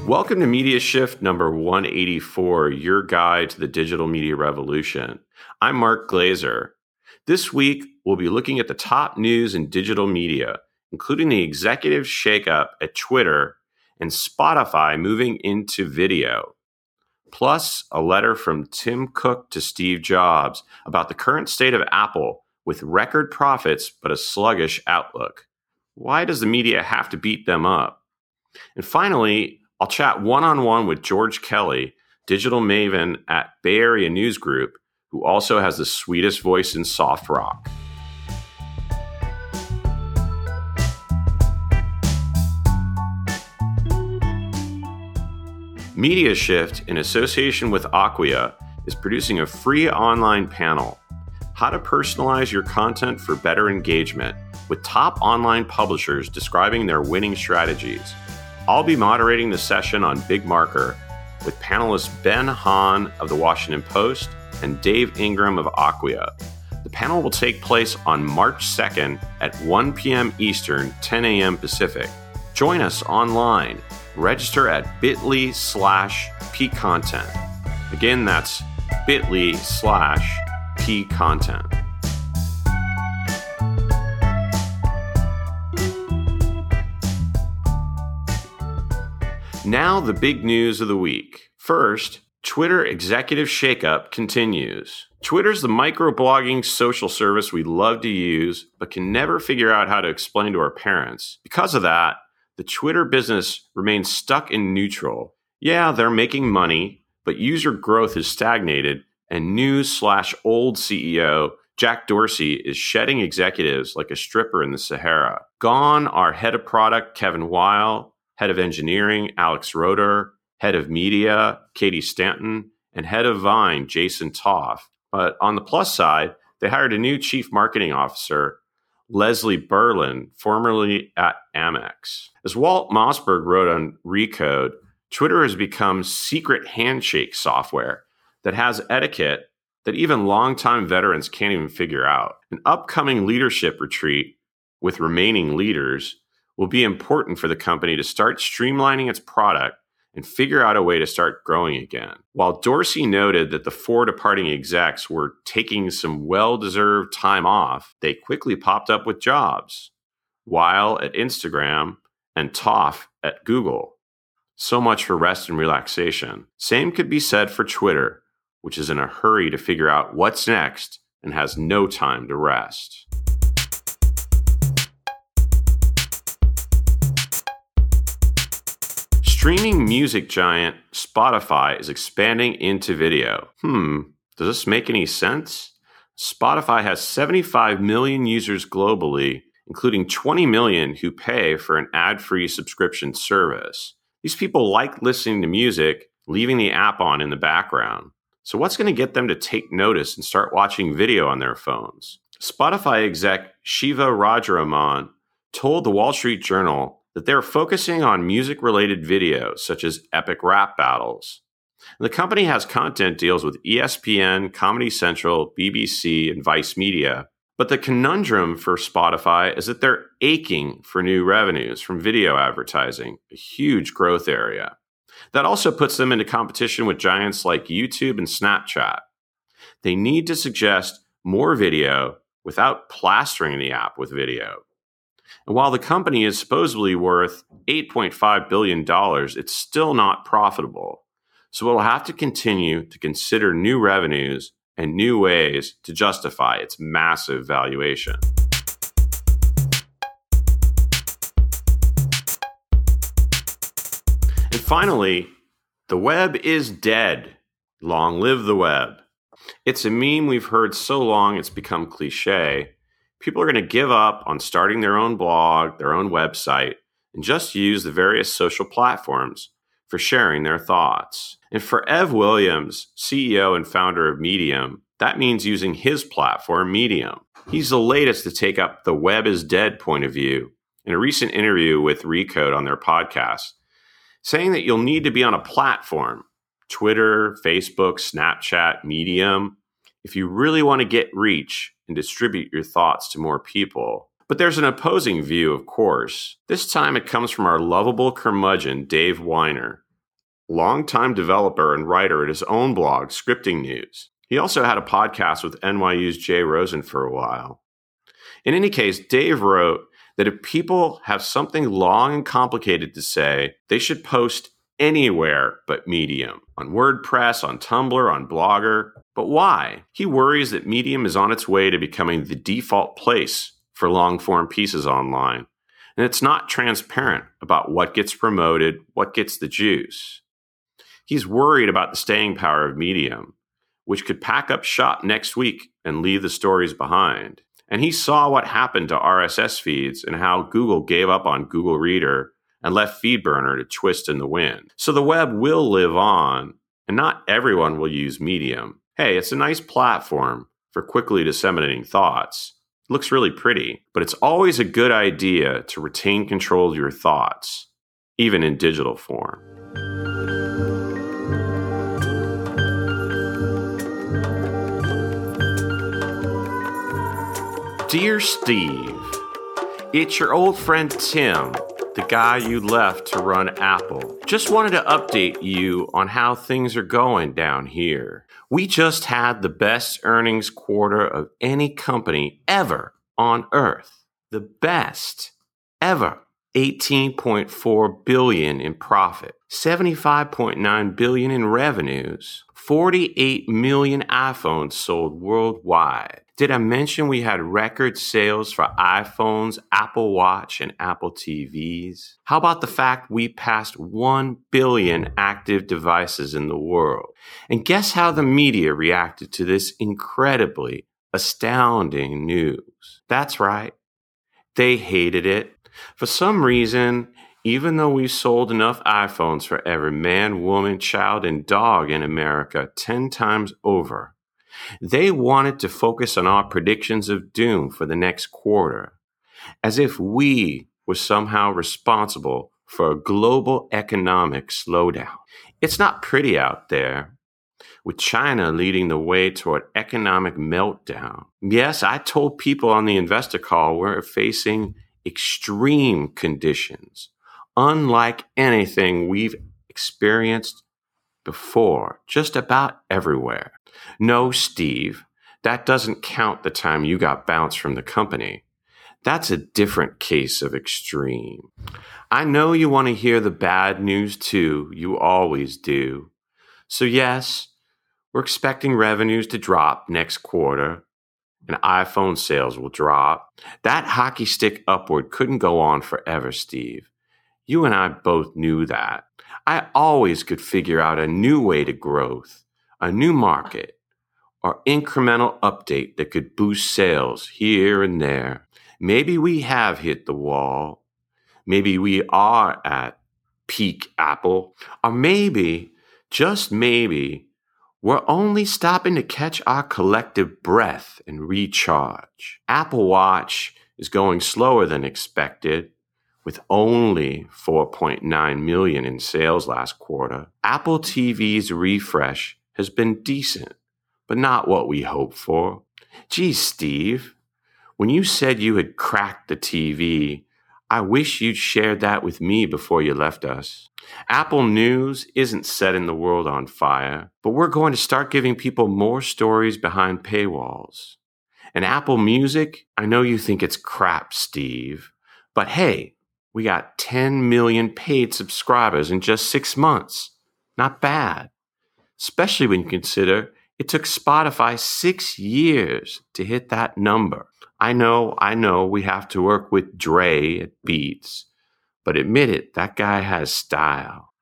Welcome to Media Shift number 184, your guide to the digital media revolution. I'm Mark Glazer. This week, we'll be looking at the top news in digital media, including the executive shakeup at Twitter and Spotify moving into video, plus a letter from Tim Cook to Steve Jobs about the current state of Apple with record profits but a sluggish outlook. Why does the media have to beat them up? And finally, I'll chat one-on-one with George Kelly, digital maven at Bay Area News Group, who also has the sweetest voice in soft rock. Media Shift, in association with Acquia, is producing a free online panel, How to Personalize Your Content for Better Engagement, with top online publishers describing their winning strategies. I'll be moderating the session on Big Marker with panelists Ben Hahn of The Washington Post and Dave Ingram of Acquia. The panel will take place on March 2nd at 1 p.m. Eastern, 10 a.m. Pacific. Join us online. Register at bit.ly/pcontent. Again, that's bit.ly/pcontent. Now, the big news of the week. First, Twitter executive shakeup continues. Twitter's the microblogging social service we love to use, but can never figure out how to explain to our parents. Because of that, the Twitter business remains stuck in neutral. Yeah, they're making money, but user growth has stagnated, and new/old CEO Jack Dorsey is shedding executives like a stripper in the Sahara. Gone are head of product Kevin Weil, head of engineering, Alex Roeder, head of media, Katie Stanton, and head of Vine, Jason Toff. But on the plus side, they hired a new chief marketing officer, Leslie Berlin, formerly at Amex. As Walt Mossberg wrote on Recode, Twitter has become secret handshake software that has etiquette that even longtime veterans can't even figure out. An upcoming leadership retreat with remaining leaders will be important for the company to start streamlining its product and figure out a way to start growing again. While Dorsey noted that the four departing execs were taking some well-deserved time off, they quickly popped up with jobs, Weil at Instagram and Toff at Google. So much for rest and relaxation. Same could be said for Twitter, which is in a hurry to figure out what's next and has no time to rest. Streaming music giant Spotify is expanding into video. Does this make any sense? Spotify has 75 million users globally, including 20 million who pay for an ad-free subscription service. These people like listening to music, leaving the app on in the background. So what's going to get them to take notice and start watching video on their phones? Spotify exec Shiva Rajaraman told the Wall Street Journal that they're focusing on music-related videos, such as epic rap battles. And the company has content deals with ESPN, Comedy Central, BBC, and Vice Media. But the conundrum for Spotify is that they're aching for new revenues from video advertising, a huge growth area. That also puts them into competition with giants like YouTube and Snapchat. They need to suggest more video without plastering the app with video. And while the company is supposedly worth $8.5 billion, it's still not profitable. So it'll have to continue to consider new revenues and new ways to justify its massive valuation. And finally, the web is dead. Long live the web. It's a meme we've heard so long it's become cliche. People are going to give up on starting their own blog, their own website, and just use the various social platforms for sharing their thoughts. And for Ev Williams, CEO and founder of Medium, that means using his platform, Medium. He's the latest to take up the web is dead point of view in a recent interview with Recode on their podcast, saying that you'll need to be on a platform, Twitter, Facebook, Snapchat, Medium, if you really want to get reach and distribute your thoughts to more people. But there's an opposing view, of course. This time it comes from our lovable curmudgeon, Dave Winer, longtime developer and writer at his own blog, Scripting News. He also had a podcast with NYU's Jay Rosen for a while. In any case, Dave wrote that if people have something long and complicated to say, they should post anywhere but Medium, on WordPress, on Tumblr, on Blogger. But why? He worries that Medium is on its way to becoming the default place for long-form pieces online, and it's not transparent about what gets promoted, what gets the juice. He's worried about the staying power of Medium, which could pack up shop next week and leave the stories behind. And he saw what happened to RSS feeds and how Google gave up on Google Reader and left FeedBurner to twist in the wind. So the web will live on, and not everyone will use Medium. Hey, it's a nice platform for quickly disseminating thoughts. It looks really pretty, but it's always a good idea to retain control of your thoughts, even in digital form. Dear Steve, it's your old friend Tim, the guy you left to run Apple. Just wanted to update you on how things are going down here. We just had the best earnings quarter of any company ever on Earth. The best ever. $18.4 billion in profit, $75.9 billion in revenues, 48 million iPhones sold worldwide. Did I mention we had record sales for iPhones, Apple Watch, and Apple TVs? How about the fact we passed 1 billion active devices in the world? And guess how the media reacted to this incredibly astounding news? That's right. They hated it. For some reason, even though we've sold enough iPhones for every man, woman, child, and dog in America 10 times over, they wanted to focus on our predictions of doom for the next quarter, as if we were somehow responsible for a global economic slowdown. It's not pretty out there, with China leading the way toward economic meltdown. Yes, I told people on the investor call we're facing extreme conditions, unlike anything we've experienced before, just about everywhere. No, Steve, that doesn't count the time you got bounced from the company. That's a different case of extreme. I know you want to hear the bad news too. You always do. So yes, we're expecting revenues to drop next quarter, and iPhone sales will drop. That hockey stick upward couldn't go on forever, Steve. You and I both knew that. I always could figure out a new way to growth, a new market, or incremental update that could boost sales here and there. Maybe we have hit the wall. Maybe we are at peak Apple. Or maybe, just maybe, we're only stopping to catch our collective breath and recharge. Apple Watch is going slower than expected, with only 4.9 million in sales last quarter. Apple TV's refresh has been decent, but not what we hoped for. Geez, Steve, when you said you had cracked the TV, I wish you'd shared that with me before you left us. Apple News isn't setting the world on fire, but we're going to start giving people more stories behind paywalls. And Apple Music, I know you think it's crap, Steve, but hey, we got 10 million paid subscribers in just 6 months. Not bad, especially when you consider it took Spotify 6 years to hit that number. I know we have to work with Dre at Beats, but admit it, that guy has style.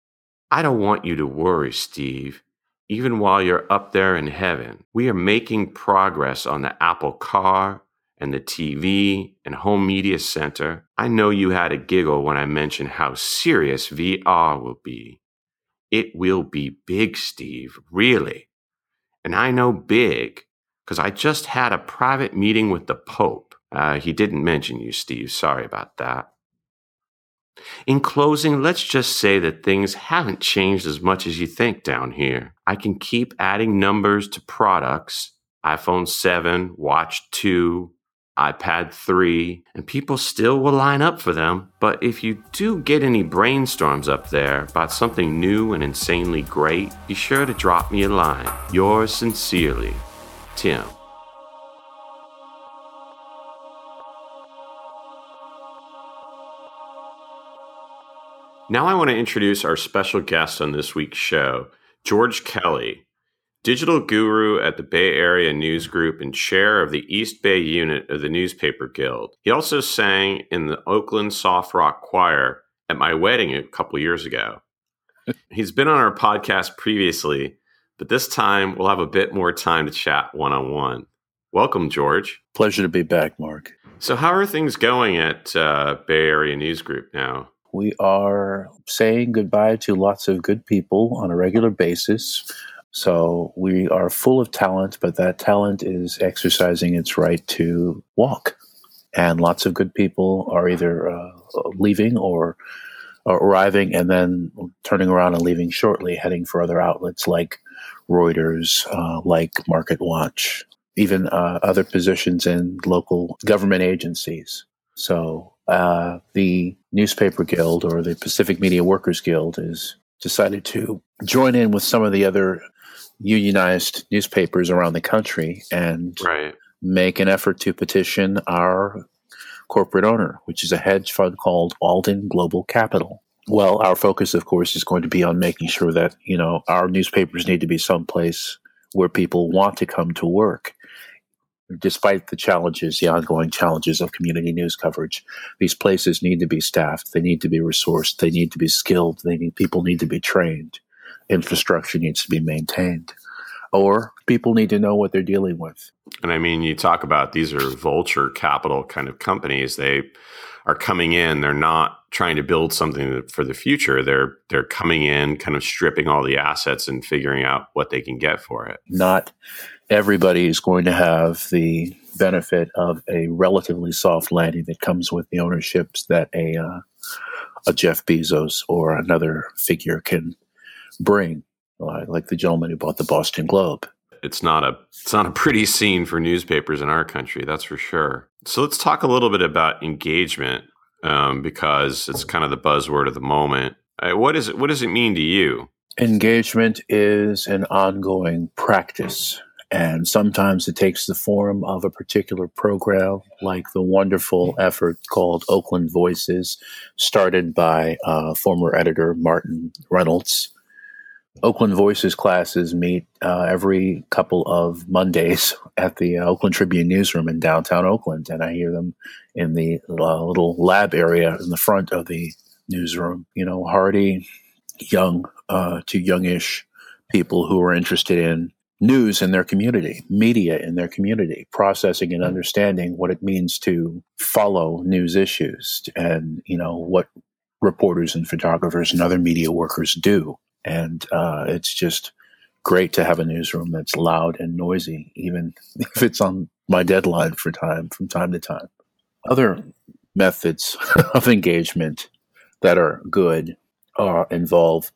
I don't want you to worry, Steve. Even while you're up there in heaven, we are making progress on the Apple Car and the TV and home media center. I know you had a giggle when I mentioned how serious VR will be. It will be big, Steve, really. And I know big, because I just had a private meeting with the Pope. He didn't mention you, Steve. Sorry about that. In closing, let's just say that things haven't changed as much as you think down here. I can keep adding numbers to products. iPhone 7, Watch 2, iPad 3, and people still will line up for them. But if you do get any brainstorms up there about something new and insanely great, be sure to drop me a line. Yours sincerely, Tim. Now I want to introduce our special guest on this week's show, George Kelly, digital guru at the Bay Area News Group and chair of the East Bay unit of the Newspaper Guild. He also sang in the Oakland Soft Rock Choir at my wedding a couple years ago. He's been on our podcast previously, but this time we'll have a bit more time to chat one-on-one. Welcome, George. Pleasure to be back, Mark. So how are things going at Bay Area News Group now? We are saying goodbye to lots of good people on a regular basis. So we are full of talent, but that talent is exercising its right to walk. And lots of good people are either leaving or arriving and then turning around and leaving shortly, heading for other outlets like Reuters, like MarketWatch, even other positions in local government agencies. So the Newspaper Guild, or the Pacific Media Workers Guild, has decided to join in with some of the other unionized newspapers around the country and make an effort to petition our corporate owner, which is a hedge fund called Alden Global Capital. Well, our focus, of course, is going to be on making sure that, our newspapers need to be someplace where people want to come to work. Despite the ongoing challenges of community news coverage, these places need to be staffed. They need to be resourced. They need to be skilled. People need to be trained. Infrastructure needs to be maintained. Or people need to know what they're dealing with. And I mean, you talk about these are vulture capital kind of companies. They are coming in. They're not trying to build something for the future. They're coming in, kind of stripping all the assets and figuring out what they can get for it. Not everybody is going to have the benefit of a relatively soft landing that comes with the ownerships that a Jeff Bezos or another figure can bring, like the gentleman who bought the Boston Globe. It's not a pretty scene for newspapers in our country, that's for sure. So let's talk a little bit about engagement, because it's kind of the buzzword of the moment. What does it mean to you? Engagement is an ongoing practice, and sometimes it takes the form of a particular program, like the wonderful effort called Oakland Voices, started by former editor Martin Reynolds. Oakland Voices classes meet every couple of Mondays at the Oakland Tribune newsroom in downtown Oakland, and I hear them in the little lab area in the front of the newsroom. Hardy, young to youngish people who are interested in news in their community, media in their community, processing and understanding what it means to follow news issues and, what reporters and photographers and other media workers do. And it's just great to have a newsroom that's loud and noisy, even if it's on my deadline from time to time. Other methods of engagement that are good involve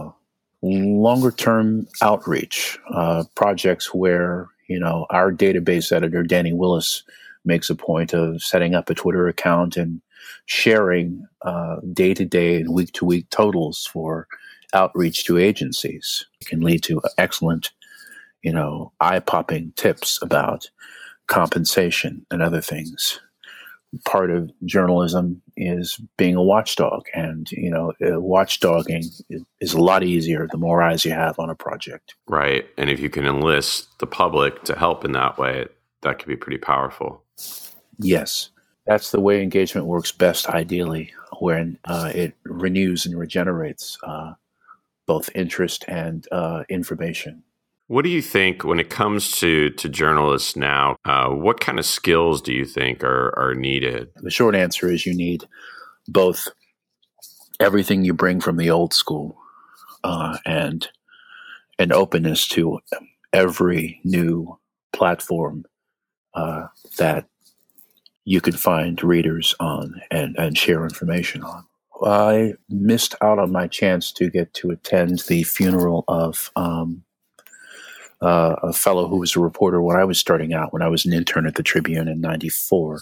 longer-term outreach, projects where, our database editor, Danny Willis, makes a point of setting up a Twitter account and sharing day-to-day and week-to-week totals for outreach to agencies. It can lead to excellent, eye-popping tips about compensation and other things. Part of journalism is being a watchdog, and watchdogging is a lot easier the more eyes you have on a project. Right, and if you can enlist the public to help in that way, that could be pretty powerful. Yes, that's the way engagement works best, ideally, when it renews and regenerates both interest and information. What do you think when it comes to journalists now? What kind of skills do you think are needed? The short answer is you need both everything you bring from the old school and an openness to every new platform that you can find readers on and share information on. I missed out on my chance to get to attend the funeral of a fellow who was a reporter when I was starting out, when I was an intern at the Tribune in '94.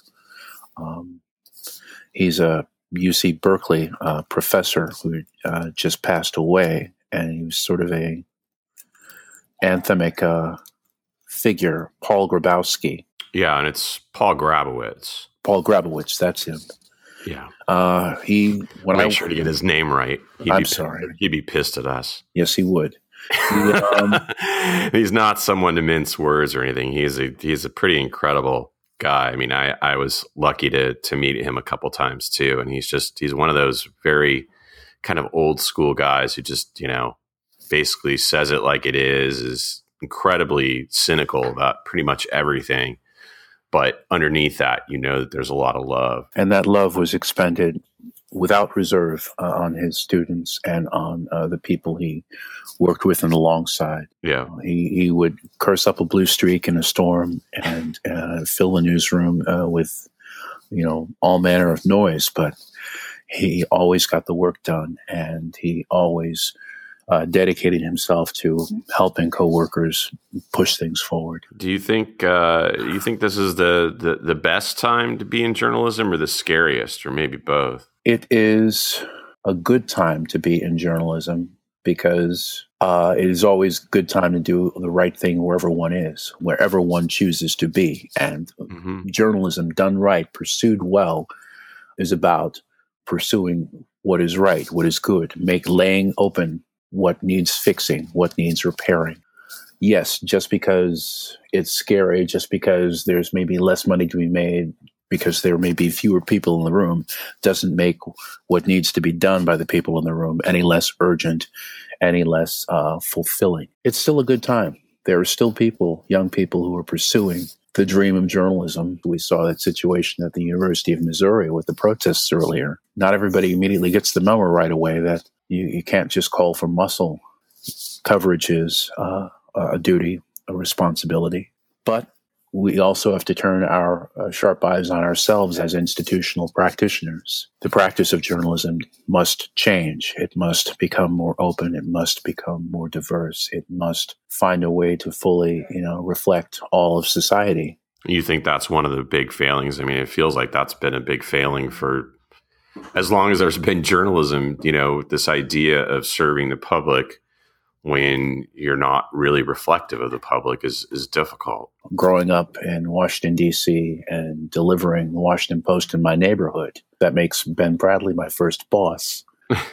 He's a UC Berkeley professor who just passed away, and he was sort of a anthemic figure, Paul Grabowski. Yeah, and it's Paul Grabowitz. Paul Grabowitz, that's him. Yeah. Make sure to get his name right. Sorry. He'd be pissed at us. Yes, he would. He's not someone to mince words or anything. He's a pretty incredible guy. I mean, I was lucky to meet him a couple times too, and he's one of those very kind of old school guys who just, basically says it like it is incredibly cynical about pretty much everything. But underneath that, that there's a lot of love. And that love was expended without reserve on his students and on the people he worked with and alongside. Yeah. He would curse up a blue streak in a storm and fill the newsroom with, all manner of noise. But he always got the work done, and he always dedicated himself to helping coworkers push things forward. Do you think this is the best time to be in journalism, or the scariest, or maybe both? It is a good time to be in journalism because it is always a good time to do the right thing wherever one chooses to be. And journalism done right, pursued well, is about pursuing what is right, what is good, laying open what needs fixing, what needs repairing. Yes, just because it's scary, just because there's maybe less money to be made, because there may be fewer people in the room, doesn't make what needs to be done by the people in the room any less urgent, any less fulfilling. It's still a good time. There are still young people who are pursuing the dream of journalism. We saw that situation at the University of Missouri with the protests earlier. Not everybody immediately gets the memo right away that you can't just call for muscle. Coverage is a duty, a responsibility. But we also have to turn our sharp eyes on ourselves as institutional practitioners. The practice of journalism must change. It must become more open. It must become more diverse. It must find a way to fully, reflect all of society. You think that's one of the big failings? I mean, it feels like that's been a big failing for as long as there's been journalism, this idea of serving the public when you're not really reflective of the public is difficult. Growing up in Washington, D.C. and delivering the Washington Post in my neighborhood, that makes Ben Bradley my first boss.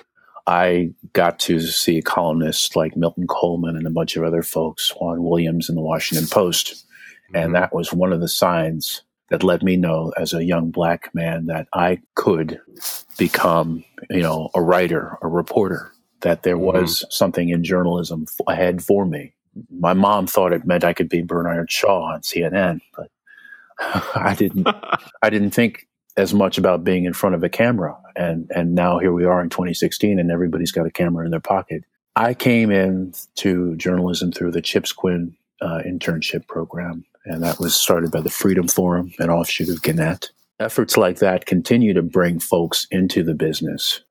I got to see columnists like Milton Coleman and a bunch of other folks, Juan Williams in the Washington Post. And that was one of the signs that let me know as a young black man that I could become, a writer, a reporter, that there was something in journalism ahead for me. My mom thought it meant I could be Bernard Shaw on CNN, but I didn't think as much about being in front of a camera. And now here we are in 2016 and everybody's got a camera in their pocket. I came into journalism through the Chips Quinn internship program, and that was started by the Freedom Forum, an offshoot of Gannett. Efforts like that continue to bring folks into the business.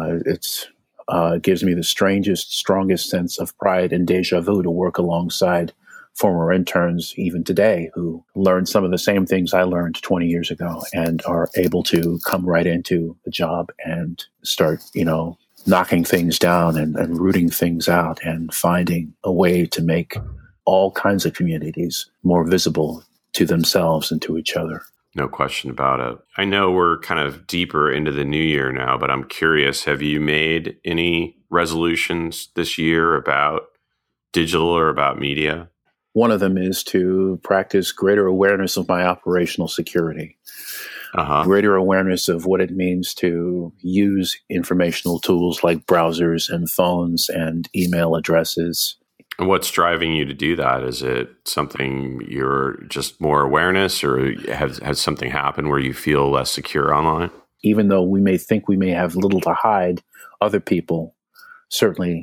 It gives me the strongest sense of pride and deja vu to work alongside former interns, even today, who learned some of the same things I learned 20 years ago and are able to come right into the job and start, knocking things down and rooting things out and finding a way to make all kinds of communities more visible to themselves and to each other. No question about it. I know we're kind of deeper into the new year now, but I'm curious, have you made any resolutions this year about digital or about media? One of them is to practice greater awareness of my operational security, greater awareness of what it means to use informational tools like browsers and phones and email addresses. And what's driving you to do that? Is it something you're just more awareness, or has something happened where you feel less secure online? Even though we may think we may have little to hide, other people certainly,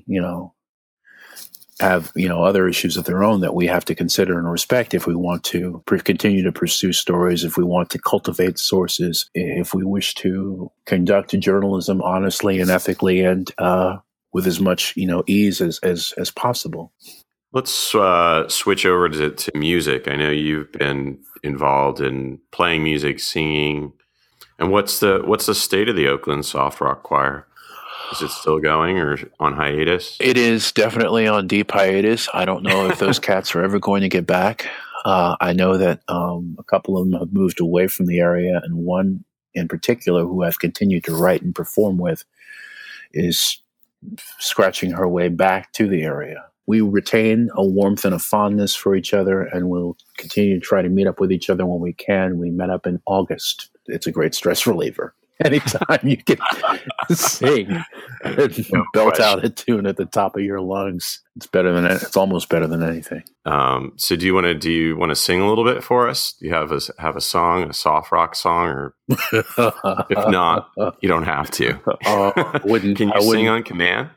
have, other issues of their own that we have to consider and respect if we want to continue to pursue stories, if we want to cultivate sources, if we wish to conduct journalism honestly and ethically and with as much, ease as possible. Let's switch over to music. I know you've been involved in playing music, singing. And what's the state of the Oakland Soft Rock Choir? Is it still going or on hiatus? It is definitely on deep hiatus. I don't know if those cats are ever going to get back. I know that a couple of them have moved away from the area, and one in particular who I've continued to write and perform with is scratching her way back to the area. We retain a warmth and a fondness for each other, and we'll continue to try to meet up with each other when we can. We met up in August. It's a great stress reliever. Anytime you can sing and belt out a tune at the top of your lungs, it's almost better than anything. So do you want to sing a little bit for us? Do you have a song, a soft rock song, or if not, you don't have to. Can you sing on command?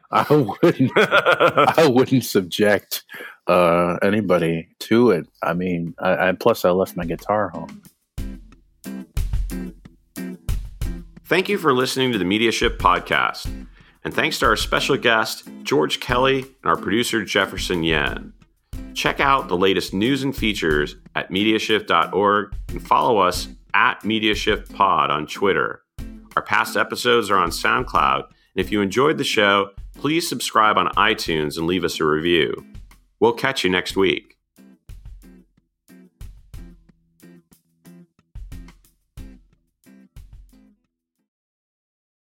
I wouldn't subject anybody to it. I mean, plus I left my guitar home. Thank you for listening to the Media Shift podcast. And thanks to our special guest, George Kelly, and our producer, Jefferson Yen. Check out the latest news and features at mediashift.org and follow us at MediaShiftPod on Twitter. Our past episodes are on SoundCloud. And if you enjoyed the show, please subscribe on iTunes and leave us a review. We'll catch you next week.